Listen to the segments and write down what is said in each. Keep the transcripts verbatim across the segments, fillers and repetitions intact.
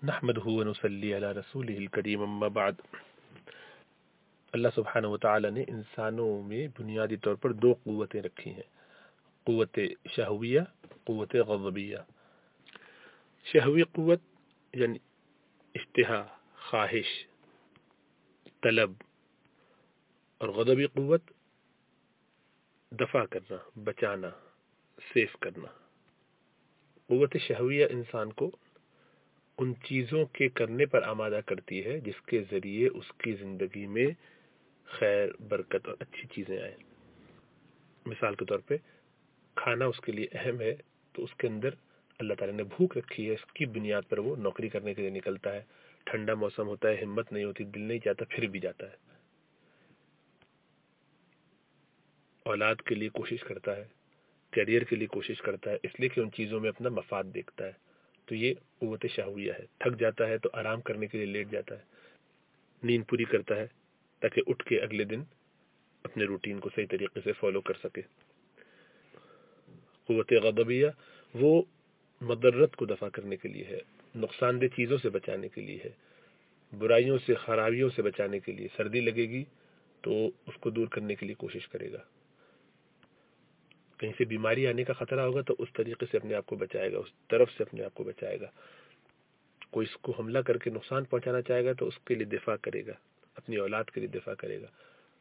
نحمده ونصلي علی رسولہ الکریم اما بعد۔ اللہ سبحانہ و تعالی نے انسانوں میں بنیادی طور پر دو قوتیں رکھی ہیں، قوت شہویہ، قوت غضبیہ۔ شہوی قوت یعنی اشتہا، خواہش، طلب، اور غضبی قوت دفع کرنا، بچانا، سیف کرنا۔ قوت شہویہ انسان کو ان چیزوں کے کرنے پر آمادہ کرتی ہے جس کے ذریعے اس کی زندگی میں خیر، برکت اور اچھی چیزیں آئیں۔ مثال کے طور پہ کھانا اس کے لیے اہم ہے تو اس کے اندر اللہ تعالیٰ نے بھوک رکھی ہے، اس کی بنیاد پر وہ نوکری کرنے کے لیے نکلتا ہے۔ ٹھنڈا موسم ہوتا ہے، ہمت نہیں ہوتی، دل نہیں چاہتا، پھر بھی جاتا ہے۔ اولاد کے لیے کوشش کرتا ہے، کیریئر کے لیے کوشش کرتا ہے، اس لیے کہ ان چیزوں میں اپنا مفاد دیکھتا ہے۔ تو یہ قوت شہویہ ہے۔ تھک جاتا ہے تو آرام کرنے کے لیے لیٹ جاتا ہے، نیند پوری کرتا ہے تاکہ اٹھ کے اگلے دن اپنے روٹین کو صحیح طریقے سے فالو کر سکے۔ قوت غضبیہ وہ مضرت کو دفع کرنے کے لیے ہے، نقصان دہ چیزوں سے بچانے کے لیے ہے، برائیوں سے، خرابیوں سے بچانے کے لیے۔ سردی لگے گی تو اس کو دور کرنے کے لیے کوشش کرے گا، کہیں سے بیماری آنے کا خطرہ ہوگا تو اس طریقے سے اپنے آپ کو بچائے گا، اس طرف سے اپنے آپ کو بچائے گا۔ کوئی اس کو حملہ کر کے نقصان پہنچانا چاہے گا تو اس کے لیے دفاع کرے گا، اپنی اولاد کے لیے دفاع کرے گا۔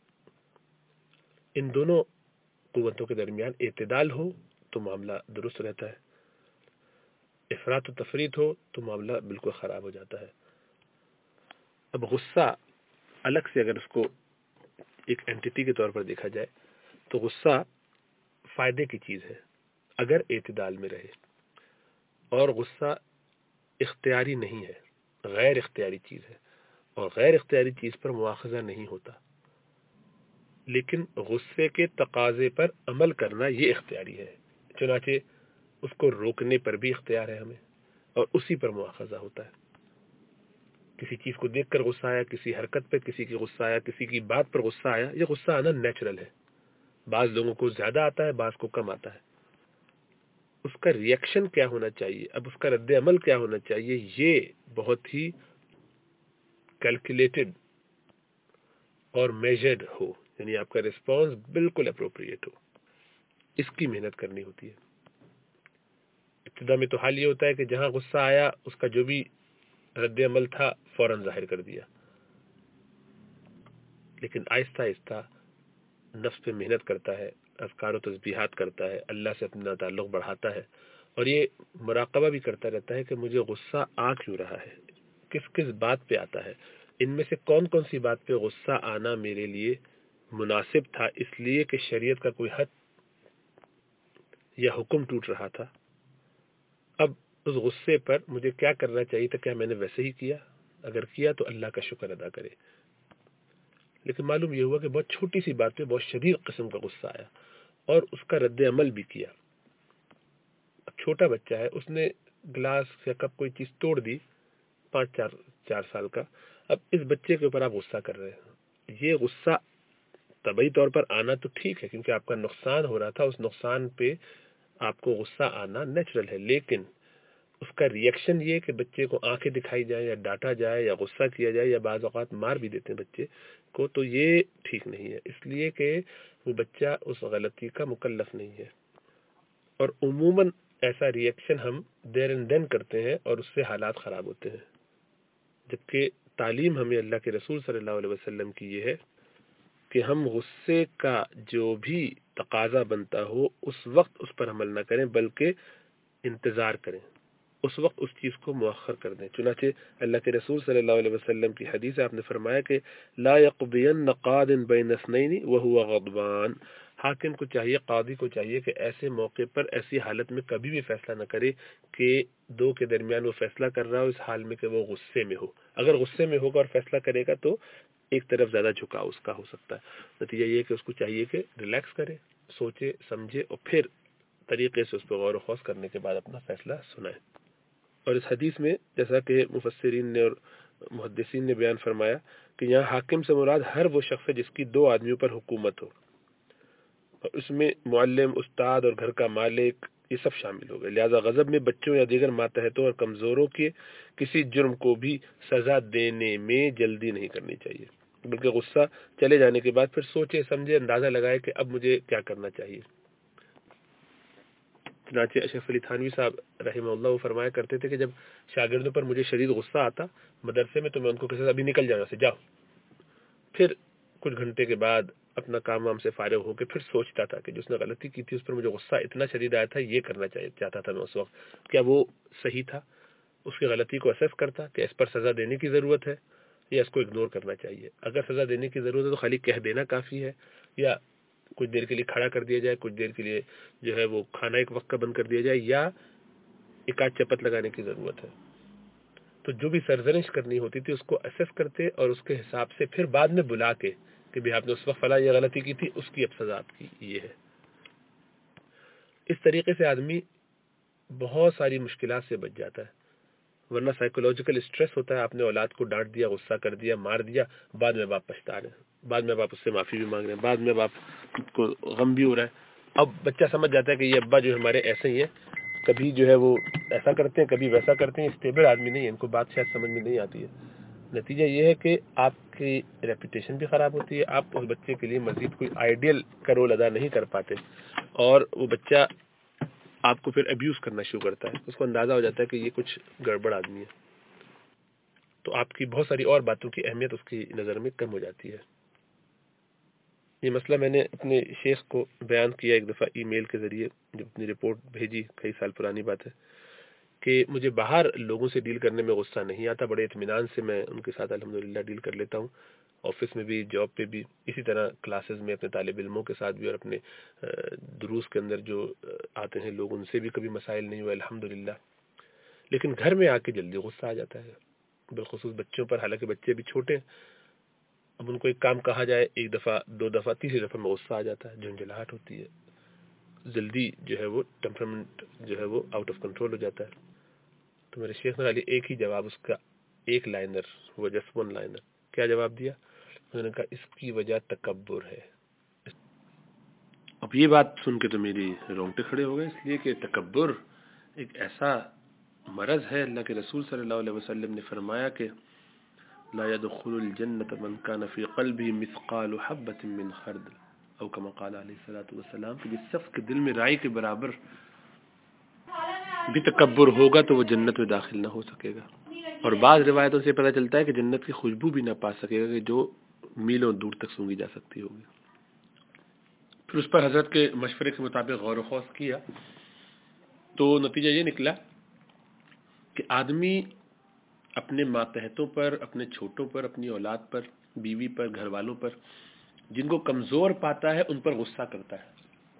ان دونوں قوتوں کے درمیان اعتدال ہو تو معاملہ درست رہتا ہے، افراط و تفریط ہو تو معاملہ بالکل خراب ہو جاتا ہے۔ اب غصہ الگ سے اگر اس کو ایک اینٹیٹی کے طور پر دیکھا جائے تو غصہ فائدے کی چیز ہے اگر اعتدال میں رہے، اور غصہ اختیاری نہیں ہے، غیر اختیاری چیز ہے، اور غیر اختیاری چیز پر مواخذہ نہیں ہوتا۔ لیکن غصے کے تقاضے پر عمل کرنا یہ اختیاری ہے، چنانچہ اس کو روکنے پر بھی اختیار ہے ہمیں، اور اسی پر مواخذہ ہوتا ہے۔ کسی چیز کو دیکھ کر غصہ آیا، کسی حرکت پہ کسی کی غصہ آیا، کسی کی بات پر غصہ آیا، یہ غصہ آنا نیچرل ہے۔ بعض لوگوں کو زیادہ آتا ہے، بعض کو کم آتا ہے۔ اس کا ریئیکشن کیا ہونا چاہیے، اب اس کا رد عمل کیا ہونا چاہیے، یہ بہت ہی کیلکولیٹڈ اور میجرڈ ہو، یعنی آپ کا ریسپانس بالکل اپروپریٹ ہو، اس کی محنت کرنی ہوتی ہے۔ ابتدا میں تو حال یہ ہوتا ہے کہ جہاں غصہ آیا اس کا جو بھی رد عمل تھا فوراً ظاہر کر دیا، لیکن آہستہ آہستہ نفس پہ محنت کرتا ہے، اذکار و تسبیحات کرتا ہے، اللہ سے اپنا تعلق بڑھاتا ہے، اور یہ مراقبہ بھی کرتا رہتا ہے کہ مجھے غصہ آ کیوں رہا ہے، کس کس بات پہ آتا ہے، ان میں سے کون کون سی بات پہ غصہ آنا میرے لیے مناسب تھا، اس لیے کہ شریعت کا کوئی حد یا حکم ٹوٹ رہا تھا۔ اب اس غصے پر مجھے کیا کرنا چاہیے تھا، کیا میں نے ویسے ہی کیا؟ اگر کیا تو اللہ کا شکر ادا کرے۔ لیکن معلوم یہ ہوا کہ بہت چھوٹی سی بات پہ بہت شدید قسم کا غصہ آیا اور اس کا رد عمل بھی کیا۔ اب چھوٹا بچہ ہے، اس نے گلاس یا کپ کوئی چیز توڑ دی، پانچ چار چار سال کا۔ اب اس بچے کے اوپر آپ غصہ کر رہے ہیں، یہ غصہ طبعی طور پر آنا تو ٹھیک ہے کیونکہ آپ کا نقصان ہو رہا تھا، اس نقصان پہ آپ کو غصہ آنا نیچرل ہے، لیکن اس کا ریئیکشن یہ کہ بچے کو آنکھیں دکھائی جائیں یا ڈانٹا جائے یا غصہ کیا جائے یا بعض اوقات مار بھی دیتے ہیں بچے کو، تو یہ ٹھیک نہیں ہے، اس لیے کہ وہ بچہ اس غلطی کا مکلف نہیں ہے۔ اور عموماً ایسا ریئیکشن ہم دیر اینڈ دین کرتے ہیں اور اس سے حالات خراب ہوتے ہیں، جبکہ تعلیم ہمیں اللہ کے رسول صلی اللہ علیہ وسلم کی یہ ہے کہ ہم غصے کا جو بھی تقاضا بنتا ہو اس وقت اس پر عمل نہ کریں بلکہ انتظار کریں، اس وقت اس چیز کو مؤخر کر دیں۔ چنانچہ اللہ کے رسول صلی اللہ علیہ وسلم کی حدیث ہے، آپ نے فرمایا کہ لا یقضین قاض بین اثنین وہو غضبان، حاکم کو چاہیے، قاضی کو چاہیے کہ ایسے موقع پر، ایسی حالت میں کبھی بھی فیصلہ نہ کرے کہ دو کے درمیان وہ فیصلہ کر رہا ہو اس حال میں کہ وہ غصے میں ہو۔ اگر غصے میں ہوگا اور فیصلہ کرے گا تو ایک طرف زیادہ جھکاؤ اس کا ہو سکتا ہے۔ نتیجہ یہ کہ اس کو چاہیے کہ ریلیکس کرے، سوچے سمجھے اور پھر طریقے سے اس پہ غور و خوض کرنے کے بعد اپنا فیصلہ سنائے۔ اور اس حدیث میں جیسا کہ مفسرین نے اور محدثین نے بیان فرمایا کہ یہاں حاکم سے مراد ہر وہ شخص ہے جس کی دو آدمیوں پر حکومت ہو، اور اس میں معلم، استاد اور گھر کا مالک، یہ سب شامل ہو گئے. لہذا غضب میں بچوں یا دیگر ماتحتوں اور کمزوروں کے کسی جرم کو بھی سزا دینے میں جلدی نہیں کرنی چاہیے، بلکہ غصہ چلے جانے کے بعد پھر سوچے سمجھے اندازہ لگائے کہ اب مجھے کیا کرنا چاہیے. چنانچہ اشرف علی تھانوی صاحب رحمہ اللہ وہ فرمایا کرتے تھے کہ جب شاگردوں پر مجھے شدید غصہ آتا مدرسے میں تو میں ان کو کہتا تھا ابھی نکل جانا سے جاؤ. پھر کچھ گھنٹے کے بعد اپنا کام وام سے فارغ ہو کے پھر سوچتا تھا کہ جس نے غلطی کی تھی اس پر مجھے غصہ اتنا شدید آیا تھا، یہ کرنا چاہیے چاہتا تھا میں اس وقت، کیا وہ صحیح تھا؟ اس کی غلطی کو اسیس کرتا کہ اس پر سزا دینے کی ضرورت ہے یا اس کو اگنور کرنا چاہیے. اگر سزا دینے کی ضرورت ہے تو خالی کہہ دینا کافی ہے، یا کچھ دیر کے لیے کھڑا کر دیا جائے، کچھ دیر کے لیے جو ہے وہ کھانا ایک وقت کا بند کر دیا جائے، یا ایک آدھ چپت لگانے کی ضرورت ہے. تو جو بھی سرزنش کرنی ہوتی تھی اس کو اسیس کرتے اور اس کے حساب سے پھر بعد میں بلا کے کہ بھی آپ نے اس وقت فلاں یہ غلطی کی تھی، اس کی اب سزا آپ کی یہ ہے. اس طریقے سے آدمی بہت ساری مشکلات سے بچ جاتا ہے، ورنہ سائیکولوجیکل اسٹریس ہوتا ہے. آپ نے اولاد کو ڈانٹ دیا، غصہ کر دیا، مار دیا، بعد میں باپ پچھتا رہے ہیں، بعد میں باپ اس سے معافی بھی مانگ رہے ہیں، بعد میں باپ کو غم بھی ہو رہا ہے. اب بچہ سمجھ جاتا ہے کہ یہ ابا جو ہمارے ایسے ہی ہیں، کبھی جو ہے وہ ایسا کرتے ہیں کبھی ویسا کرتے ہیں، اسٹیبل آدمی نہیں ہے، ان کو بات شاید سمجھ میں نہیں آتی ہے. نتیجہ یہ ہے کہ آپ کی ریپوٹیشن بھی خراب ہوتی ہے، آپ اس بچے کے لیے مزید کوئی آئیڈیل کا رول ادا نہیں کر پاتے، اور وہ بچہ آپ کو پھر ابیوز کرنا شروع کرتا ہے. اس کو اندازہ ہو جاتا ہے کہ یہ کچھ گڑبڑ آدمی ہے، تو آپ کی بہت ساری اور باتوں کی اہمیت اس کی نظر میں کم ہو جاتی ہے. یہ مسئلہ میں نے اپنے شیخ کو بیان کیا ایک دفعہ ای میل کے ذریعے، جب اپنی رپورٹ بھیجی، کئی سال پرانی بات ہے، کہ مجھے باہر لوگوں سے ڈیل کرنے میں غصہ نہیں آتا، بڑے اطمینان سے میں ان کے ساتھ الحمدللہ ڈیل کر لیتا ہوں، آفس میں بھی، جاب پہ بھی، اسی طرح کلاسز میں اپنے طالب علموں کے ساتھ بھی، اور اپنے دروس کے اندر جو آتے ہیں لوگ ان سے بھی کبھی مسائل نہیں ہوئے الحمدللہ. لیکن گھر میں آ کے جلدی غصہ آ جاتا ہے، بالخصوص بچوں پر، حالانکہ بچے بھی چھوٹے ہیں. اب ان کو ایک کام کہا جائے ایک دفعہ، دو دفعہ، تیسری دفعہ میں غصہ آ جاتا ہے، جھنجھلاہٹ ہوتی ہے، جلدی جو ہے وہ ٹیمپرامنٹ جو ہے وہ آؤٹ آف کنٹرول ہو جاتا ہے. تو میرے شیخ نے علی ایک ہی جواب، اس کا ایک لائنر، وہ جسٹ ون لائنر. کیا جواب دیا؟ انہوں نے کہا اس کی وجہ تکبر ہے. اب یہ بات سن کے تو میری رونگٹے کھڑے ہو گئے، اس لیے کہ تکبر ایک ایسا مرض ہے. اللہ کے رسول صلی اللہ علیہ وسلم نے فرمایا کہ لا يدخل الجنة من كان في قلبه مثقال حبة من خردل، او كما قال علیہ الصلوۃ والسلام، کہ جس شخص کے دل میں رائی کے برابر بھی تکبر ہوگا تو وہ جنت میں داخل نہ ہو سکے گا. اور بعض روایتوں سے پتہ چلتا ہے کہ جنت کی خوشبو بھی نہ پا سکے گا، کہ جو میلوں دور تک سونگی جا سکتی ہوگی. پھر اس پر حضرت کے مشورے کے مطابق غور و خوض کیا تو نتیجہ یہ نکلا کہ آدمی اپنے ماتحتوں پر، اپنے چھوٹوں پر، اپنی اولاد پر، بیوی پر، گھر والوں پر، جن کو کمزور پاتا ہے ان پر غصہ کرتا ہے،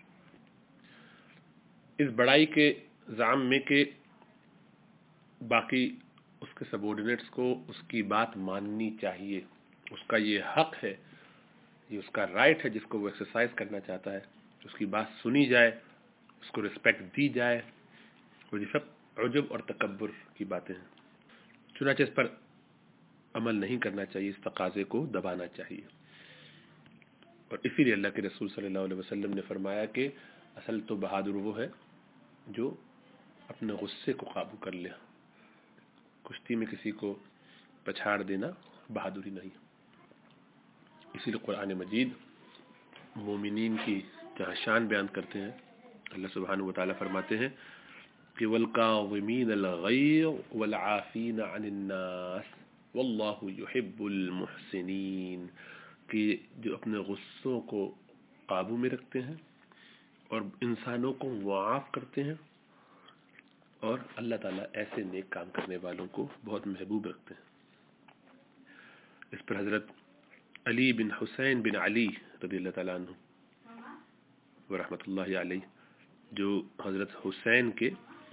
اس بڑائی کے زعم میں کہ باقی اس کے سبورڈینیٹس کو اس کی بات ماننی چاہیے، اس کا یہ حق ہے، یہ اس کا رائٹ ہے جس کو وہ ایکسرسائز کرنا چاہتا ہے، اس کی بات سنی جائے، اس کو رسپیکٹ دی جائے. اور یہ سب عجب اور تکبر کی باتیں ہیں. چنانچہ اس پر عمل نہیں کرنا چاہیے، اس تقاضے کو دبانا چاہیے. اور اسی لیے اللہ کے رسول صلی اللہ علیہ وسلم نے فرمایا کہ اصل تو بہادر وہ ہے جو اپنے غصے کو قابو کر لے. کشتی میں کسی کو پچھاڑ دینا بہادری نہیں. اسی لیے قرآن مجید مومنین کی جہاں شان بیان کرتے ہیں، اللہ سبحانہ و تعالیٰ فرماتے ہیں کہ والکاظمین الغیظ والعافین عن الناس واللہ یحب المحسنین، کہ جو اپنے غصوں کو قابو میں رکھتے ہیں اور انسانوں کو معاف کرتے ہیں، اور اللہ تعالیٰ ایسے نیک کام کرنے والوں کو بہت محبوب رکھتے ہیں. اس پر حضرت علی بن حسین بن علی رضی اللہ تعالیٰ عنہ ورحمۃ اللہ علیہ، جو حضرت حسین کے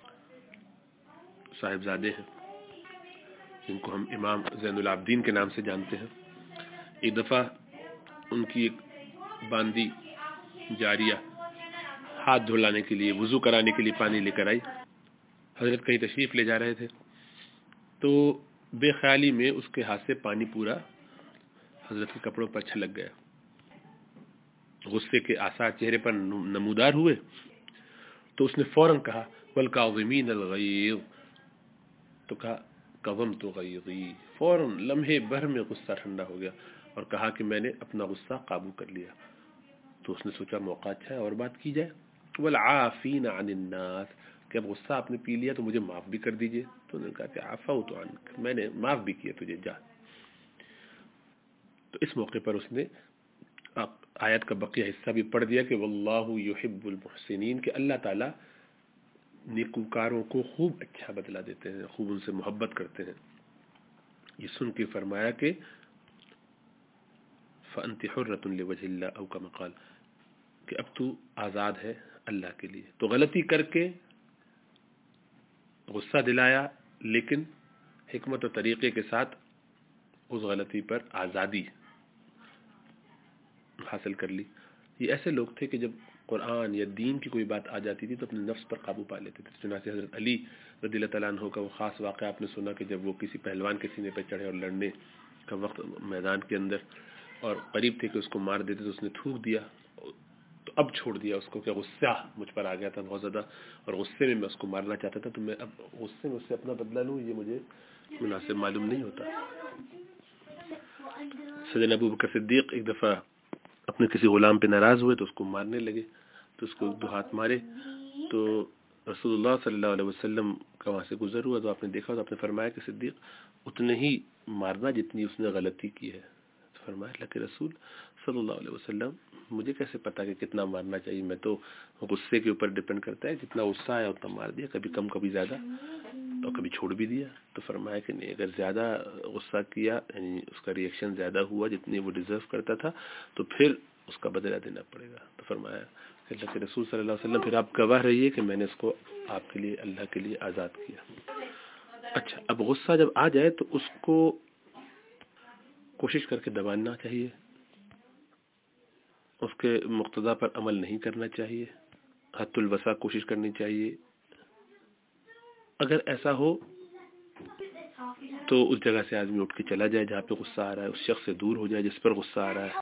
صاحبزادے ہیں، جن کو ہم امام زین العابدین کے نام سے جانتے ہیں، ایک دفعہ ان کی ایک باندی جاریہ ہاتھ دھلانے کے لیے، وضو کرانے کے لیے پانی لے کر آئی. حضرت کہیں تشریف لے جا رہے تھے تو بے خیالی میں اس کے ہاتھ سے پانی پورا حضرت کے کپڑوں پر چھلک گیا. غصے کے آثار چہرے پر نمودار ہوئے تو اس نے فوراً کہا والکاظمین الغیظ، تو کہا کظمت غیظی، فوراً لمحے بھر میں غصہ ٹھنڈا ہو گیا اور کہا کہ میں نے اپنا غصہ قابو کر لیا. تو اس نے سوچا موقع اچھا ہے اور بات کی جائے. والعافین عن الناس، کہ اب غصہ آپ نے پی لیا تو مجھے معاف بھی کر دیجئے. تو انہوں نے کہا کہ عفوت عنک، میں نے معاف بھی کیا تجھے، جا. تو اس موقع پر اس نے آیت کا بقیہ حصہ بھی پڑھ دیا کہ واللہ یحب المحسنین، کہ اللہ تعالی نیکوکاروں کو خوب اچھا بدلہ دیتے ہیں، خوب ان سے محبت کرتے ہیں. یہ سن کے فرمایا کہ فأنت حرۃ لوجہ اللہ، او کما قال، کہ اب تو آزاد ہے اللہ کے لیے. تو غلطی کر کے غصہ دلایا، لیکن حکمت و طریقے کے ساتھ اس غلطی پر آزادی حاصل کر لی. یہ ایسے لوگ تھے کہ جب قرآن یا دین کی کوئی بات آ جاتی تھی تو اپنے نفس پر قابو پا لیتے تھے. چنانچہ حضرت علی رضی اللہ تعالیٰ عنہ کا وہ خاص واقعہ آپ نے سنا کہ جب وہ کسی پہلوان کے سینے پہ چڑھے اور لڑنے کا وقت میدان کے اندر اور قریب تھے کہ اس کو مار دیتے تو اس نے تھوک دیا. تو اب چھوڑ دیا اس کو کہ غصہ مجھ پر آ گیا تھا بہت زیادہ اور غصے میں میں اس کو مارنا چاہتا تھا، تو میں اب غصے میں اس سے اپنا بدلہ لوں، یہ مجھے مناسب معلوم نہیں ہوتا. سیدنا ابو بکر صدیق ایک دفعہ اپنے کسی غلام پہ ناراض ہوئے تو اس کو مارنے لگے، تو اس کو دو ہاتھ مارے. تو رسول اللہ صلی اللہ علیہ وسلم کا وہاں سے گزر ہوا تو آپ نے دیکھا تو آپ نے فرمایا کہ صدیق اتنے ہی مارنا جتنی اس نے غلطی کی ہے. تو فرمایا اللہ کے رسول صلی اللہ علیہ وسلم مجھے کیسے پتا کہ کتنا مارنا چاہیے، میں تو غصے کے اوپر ڈیپینڈ کرتا ہے، جتنا غصہ آیا اتنا مار دیا، کبھی کم کبھی زیادہ، اور کبھی چھوڑ بھی دیا. تو فرمایا کہ نہیں، اگر زیادہ غصہ کیا یعنی اس کا ریئیکشن زیادہ ہوا جتنی وہ ڈیزرو کرتا تھا تو پھر اس کا بدلہ دینا پڑے گا. تو فرمایا کہ اللہ کے رسول صلی اللہ علیہ وسلم پھر آپ گواہ رہیے کہ میں نے اس کو آپ کے لیے اللہ کے لیے آزاد کیا. اچھا، اب غصہ جب آ جائے تو اس کو کوشش کر کے دبانا چاہیے، اس کے مقتضا پر عمل نہیں کرنا چاہیے، حد الوسع کوشش کرنی چاہیے. اگر ایسا ہو تو اس جگہ سے آدمی اٹھ کے چلا جائے جہاں پہ غصہ آ رہا ہے، اس شخص سے دور ہو جائے جس پر غصہ آ رہا ہے.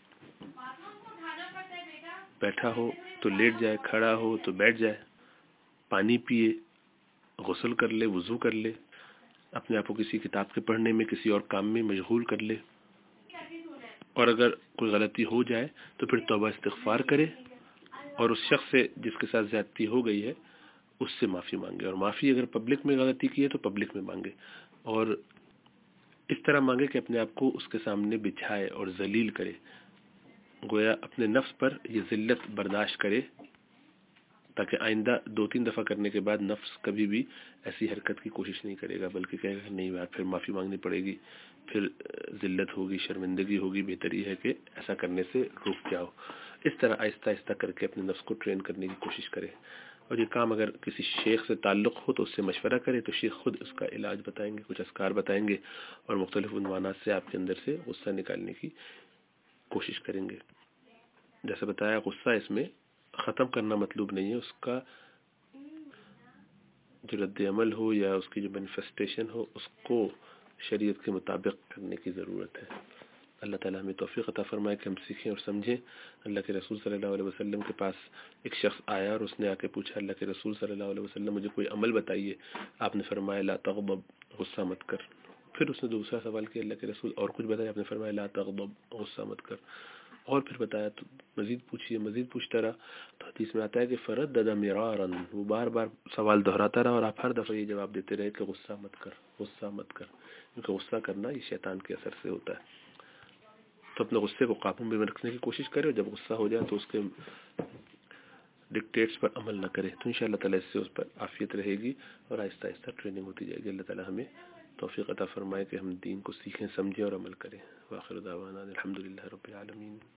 بیٹھا ہو تو لیٹ جائے، کھڑا ہو تو بیٹھ جائے، پانی پیے، غسل کر لے، وضو کر لے، اپنے آپ کو کسی کتاب کے پڑھنے میں کسی اور کام میں مشغول کر لے. اور اگر کوئی غلطی ہو جائے تو پھر توبہ استغفار کرے اور اس شخص سے جس کے ساتھ زیادتی ہو گئی ہے اس سے معافی مانگے. اور معافی اگر پبلک میں غلطی کی ہے تو پبلک میں مانگے، اور اس طرح مانگے کہ اپنے آپ کو اس کے سامنے بچھائے اور ذلیل کرے، گویا اپنے نفس پر یہ ذلت برداشت کرے، تاکہ آئندہ دو تین دفعہ کرنے کے بعد نفس کبھی بھی ایسی حرکت کی کوشش نہیں کرے گا، بلکہ کہے گا نہیں یار پھر معافی مانگنی پڑے گی، پھر ذلت ہوگی، شرمندگی ہوگی، بہتر یہ ہے کہ ایسا کرنے سے رک جاؤ. اس طرح آہستہ آہستہ کر کے اپنے نفس کو ٹرین کرنے کی کوشش کرے. اور یہ کام اگر کسی شیخ سے تعلق ہو تو اس سے مشورہ کرے، تو شیخ خود اس کا علاج بتائیں گے، کچھ اذکار بتائیں گے اور مختلف عنوانات سے آپ کے اندر سے غصہ نکالنے کی کوشش کریں گے. جیسے بتایا غصہ اس میں ختم کرنا مطلوب نہیں ہے، اس کا جو رد عمل ہو یا اس کی جو مینیفیسٹیشن ہو اس کو شریعت کے مطابق کرنے کی ضرورت ہے. اللہ تعالیٰ ہمیں توفیق عطا فرمائے کہ ہم سیکھیں اور سمجھیں. اللہ کے رسول صلی اللہ علیہ وسلم کے پاس ایک شخص آیا اور اس نے آ کے پوچھا اللہ کے رسول صلی اللہ علیہ وسلم مجھے کوئی عمل بتائیے. آپ نے فرمایا لا تغضب، غصہ مت کر. پھر اس نے دوسرا سوال کیا اللہ کے رسول اور کچھ بتایا، آپ نے فرمایا لا تغضب، غصہ مت کر. اور پھر بتایا تو مزید پوچھیے، مزید پوچھتا رہا. تو حدیث میں آتا ہے کہ فردد مرارا، وہ بار بار سوال دہراتا رہا اور آپ ہر دفعہ یہ جواب دیتے رہے کہ غصہ مت کر، غصہ مت کر، کیونکہ غصہ کرنا یہ شیطان کے اثر سے ہوتا ہے. تو اپنے غصے کو قابو میں رکھنے کی کوشش کرے اور جب غصہ ہو جائے تو اس کے ڈکٹیٹس پر عمل نہ کرے، تو انشاءاللہ تعالیٰ اس سے اس پر عافیت رہے گی اور آہستہ آہستہ ٹریننگ ہوتی جائے گی. اللہ تعالیٰ ہمیں توفیق عطا فرمائے کہ ہم دین کو سیکھیں، سمجھیں اور عمل کریں. وآخر دعوانا الحمدللہ رب العالمین.